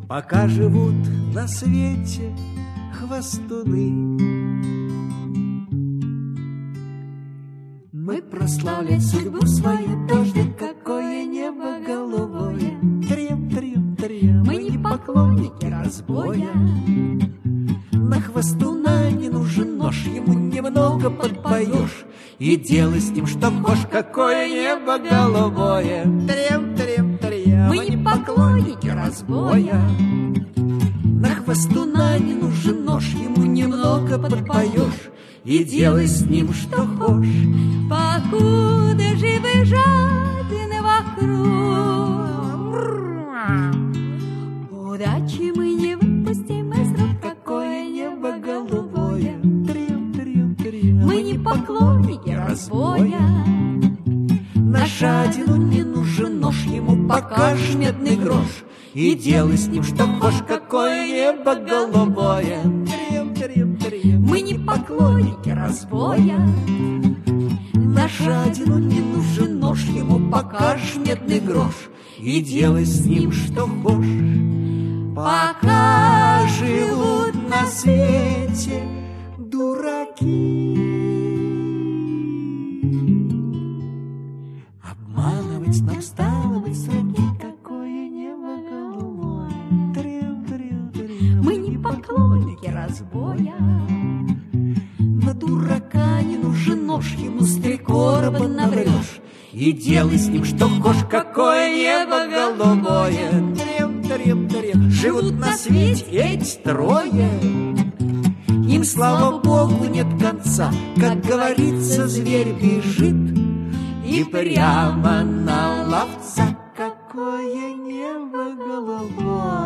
Пока живут на свете хвастуны, мы прославлять судьбу свою, дождик какое небо голубое. Трем, трем, трем, мы не поклонники разбоя. На хвастуна не нужен нож, ему немного подпоешь, и делай с ним что хочешь, какое небо голубое. Трем, трем, трем, мы не поклонники разбоя. На хвастуна не нужен нож, ему немного подпоешь, и делай с ним что хочешь. Покуда живы жадины вокруг, удачи мы не выпустим из рук, какое небо голубое. Трем, трем, трем, Мы не поклонники разбоя. На жадину не нужен нож, ему покажешь медный грош, и делай с ним что хочешь, какое небо голубое. Трем, трем, трем, Мы не поклонники разбоя. на жадину не нужен нож, ему покажешь медный грош, и делай с ним что хочешь. Пока живут на свете дураки, обманывать нам стало быть с руки, какое небо голубое. Трем, трем, трем, Мы не поклонники разбоя. на дурака не нужен нож, ему с 3 короба наврешь, и делай с ним что хочешь, какое небо голубое. Трем, трем, трем, живут на свете эти трое, им, слава Богу, нет конца. Как говорится, зверь бежит и прямо на ловца. Какое небо голубое.